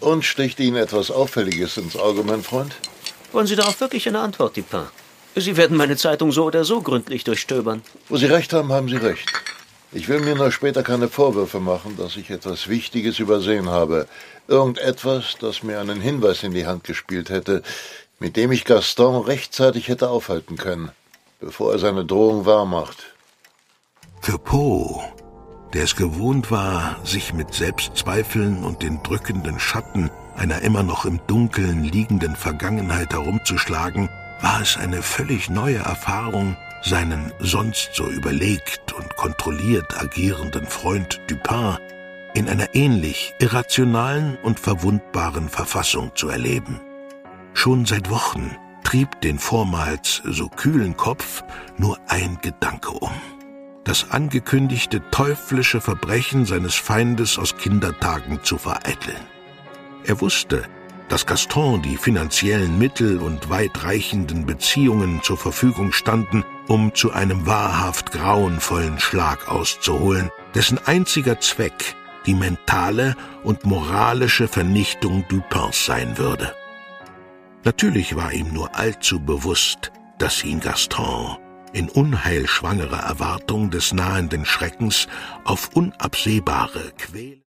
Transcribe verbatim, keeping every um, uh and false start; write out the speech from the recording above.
Und sticht Ihnen etwas Auffälliges ins Auge, mein Freund? Wollen Sie darauf wirklich eine Antwort, Dupin? Sie werden meine Zeitung so oder so gründlich durchstöbern. Wo Sie recht haben, haben Sie recht. Ich will mir nur später keine Vorwürfe machen, dass ich etwas Wichtiges übersehen habe. Irgendetwas, das mir einen Hinweis in die Hand gespielt hätte, mit dem ich Gaston rechtzeitig hätte aufhalten können, bevor er seine Drohung wahrmacht. Für Poe, der es gewohnt war, sich mit Selbstzweifeln und den drückenden Schatten einer immer noch im Dunkeln liegenden Vergangenheit herumzuschlagen, war es eine völlig neue Erfahrung, seinen sonst so überlegt und kontrolliert agierenden Freund Dupin in einer ähnlich irrationalen und verwundbaren Verfassung zu erleben. Schon seit Wochen trieb den vormals so kühlen Kopf nur ein Gedanke um: das angekündigte teuflische Verbrechen seines Feindes aus Kindertagen zu vereiteln. Er wusste, dass Gaston die finanziellen Mittel und weitreichenden Beziehungen zur Verfügung standen, um zu einem wahrhaft grauenvollen Schlag auszuholen, dessen einziger Zweck die mentale und moralische Vernichtung Dupins sein würde. Natürlich war ihm nur allzu bewusst, dass ihn Gaston in unheilschwangerer Erwartung des nahenden Schreckens auf unabsehbare Quäle